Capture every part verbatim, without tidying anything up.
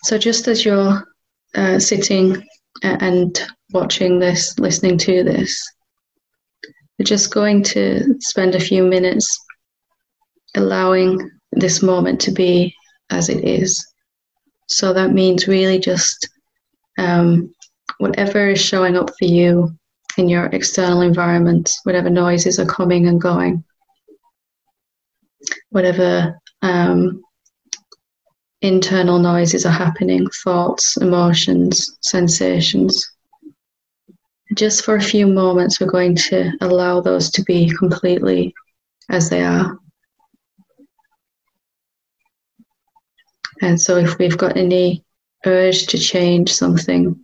So just as you're uh, sitting and watching this, listening to this, we're just going to spend a few minutes allowing this moment to be as it is. So that means really just um, whatever is showing up for you in your external environment, whatever noises are coming and going, whatever um, internal noises are happening, thoughts, emotions, sensations. Just for a few moments, we're going to allow those to be completely as they are. And so if we've got any urge to change something,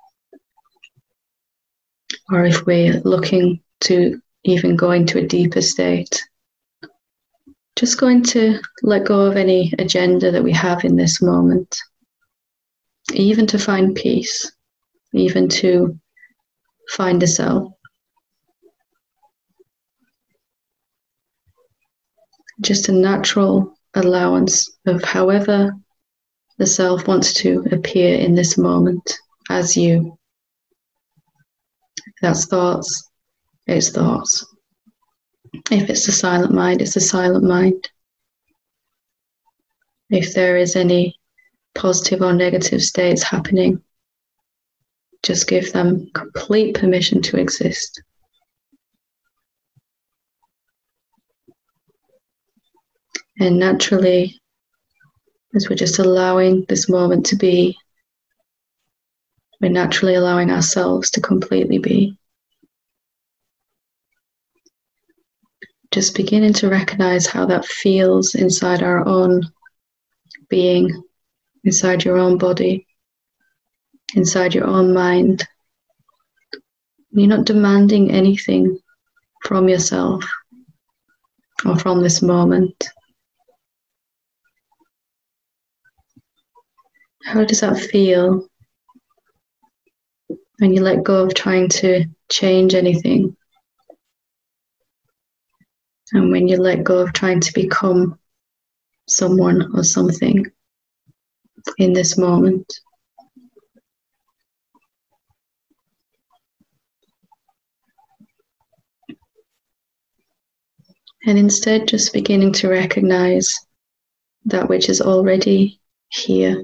or if we're looking to even go into a deeper state, just going to let go of any agenda that we have in this moment, even to find peace, even to find the self. Just a natural allowance of however the self wants to appear in this moment as you. If that's thoughts, it's thoughts. If it's a silent mind, it's a silent mind. If there is any positive or negative states happening, just give them complete permission to exist. And naturally, as we're just allowing this moment to be, we're naturally allowing ourselves to completely be. Just beginning to recognize how that feels inside our own being, inside your own body, inside your own mind. You're not demanding anything from yourself or from this moment. How does that feel when you let go of trying to change anything? And when you let go of trying to become someone or something in this moment? And instead just beginning to recognize that which is already here.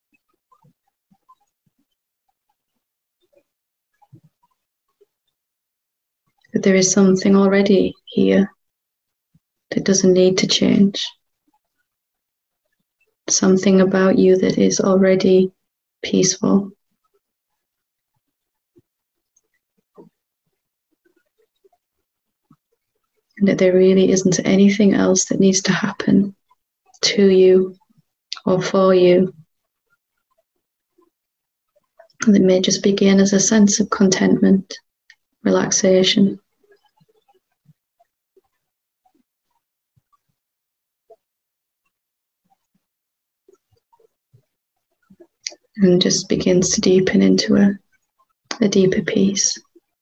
That there is something already here that doesn't need to change. Something about you that is already peaceful. And that there really isn't anything else that needs to happen to you or for you. And it may just begin as a sense of contentment, relaxation. And just begins to deepen into a, a deeper peace.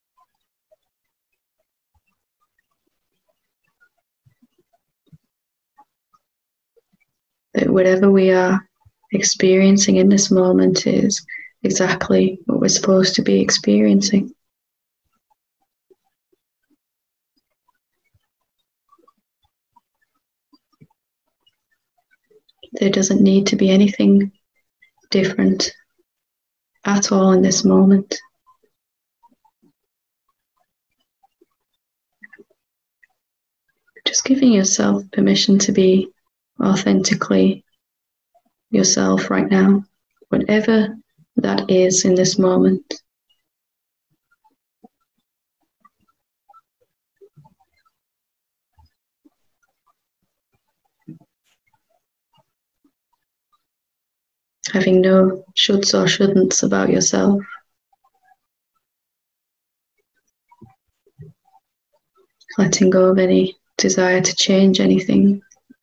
That whatever we are experiencing in this moment is exactly what we're supposed to be experiencing. There doesn't need to be anything different at all in this moment. Just giving yourself permission to be authentically yourself right now, whatever that is in this moment. Having no shoulds or shouldn'ts about yourself. Letting go of any desire to change anything.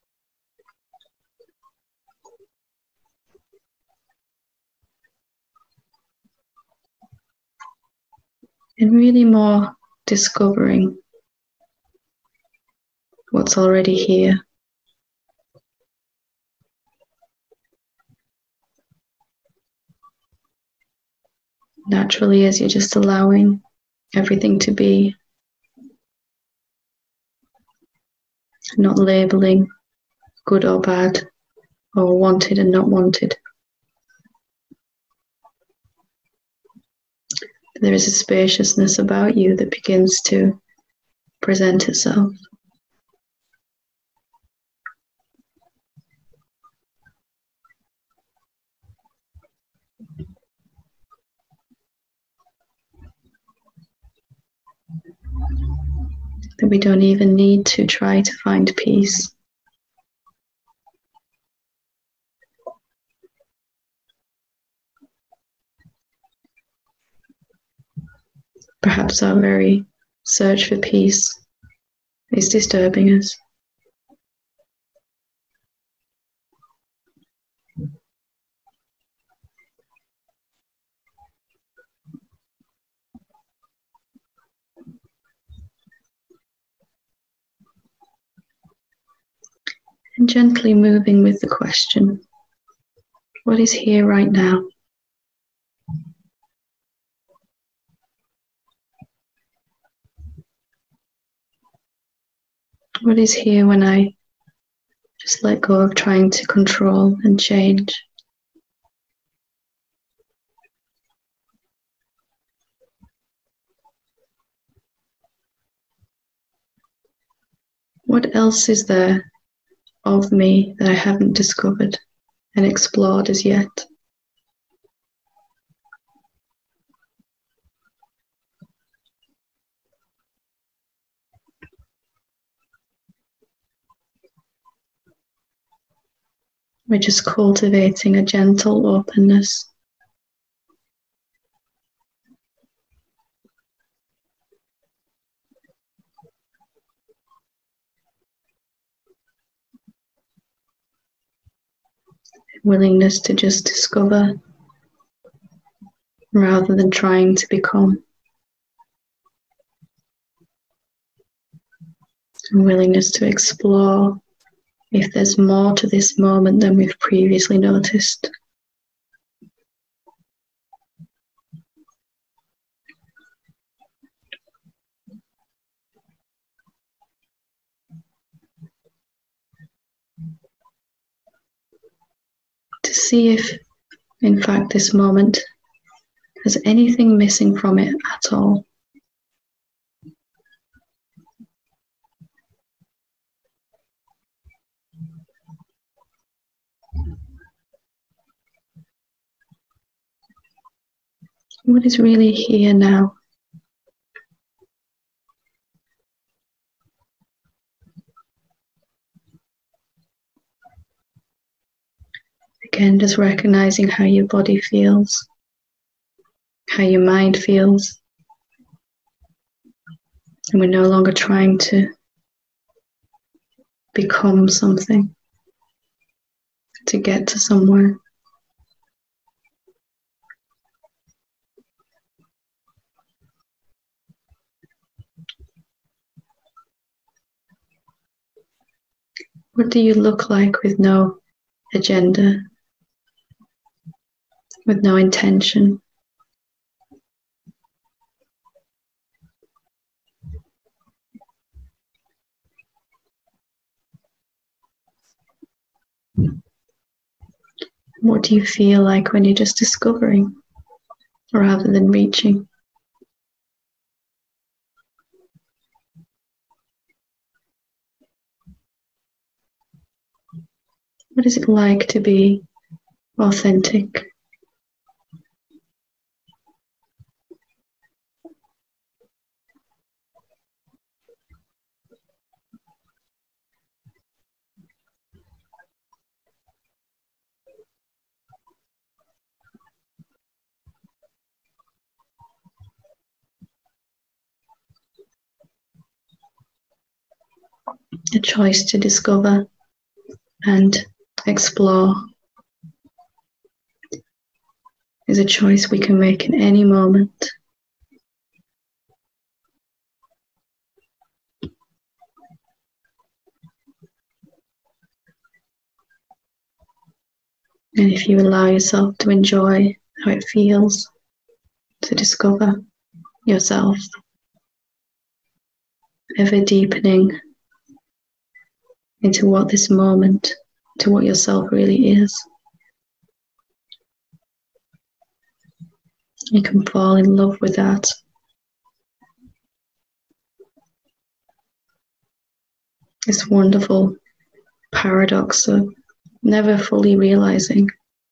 And really more discovering what's already here. naturally as you're just allowing everything to be, not labeling good or bad, or wanted and not wanted. There is a spaciousness about you that begins to present itself. That we don't even need to try to find peace. Perhaps our very search for peace is disturbing us. And gently moving with the question, what is here right now? What is here when I just let go of trying to control and change? What else is there of me that I haven't discovered and explored as yet? We're just cultivating a gentle openness. Willingness to just discover rather than trying to become. And willingness to explore if there's more to this moment than we've previously noticed. To see if, in fact, this moment has anything missing from it at all. What is really here now? Again, just recognizing how your body feels, how your mind feels. And we're no longer trying to become something, to get to somewhere. What do you look like with no agenda, with no intention? What do you feel like when you're just discovering rather than reaching? What is it like to be authentic? A choice to discover and explore is a choice we can make in any moment. And if you allow yourself to enjoy how it feels, to discover yourself, ever deepening into what this moment, to what yourself really is. You can fall in love with that. This wonderful paradox of never fully realizing,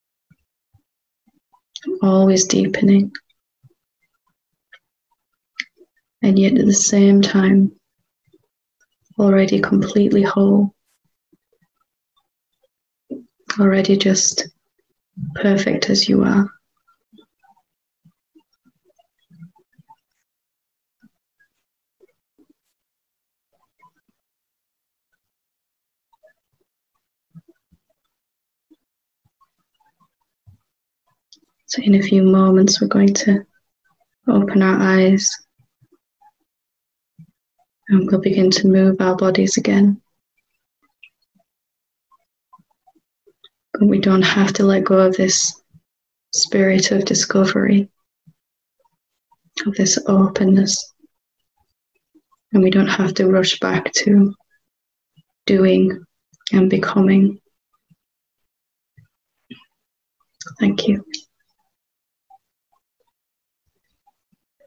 always deepening, and yet at the same time already completely whole, already just perfect as you are. So in a few moments, we're going to open our eyes and we'll begin to move our bodies again. But we don't have to let go of this spirit of discovery, of this openness. And we don't have to rush back to doing and becoming. Thank you.